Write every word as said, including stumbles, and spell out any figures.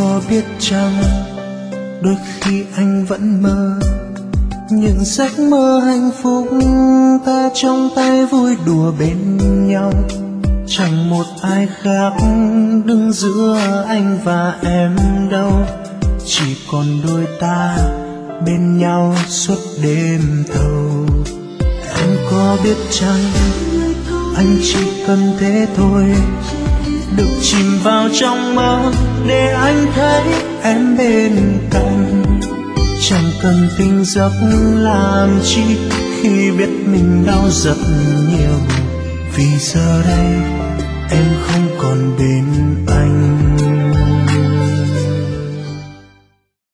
có biết chăng đôi khi anh vẫn mơ những giấc mơ hạnh phúc, ta trong tay vui đùa bên nhau, chẳng một ai khác đứng giữa anh và em đâu, chỉ còn đôi ta bên nhau suốt đêm thâu. Em có biết chăng anh chỉ cần thế thôi, được chìm vào trong mơ để anh thấy em bên cạnh, chẳng cần tỉnh giấc làm chi khi biết mình đau rất nhiều, vì giờ đây em không còn bên anh.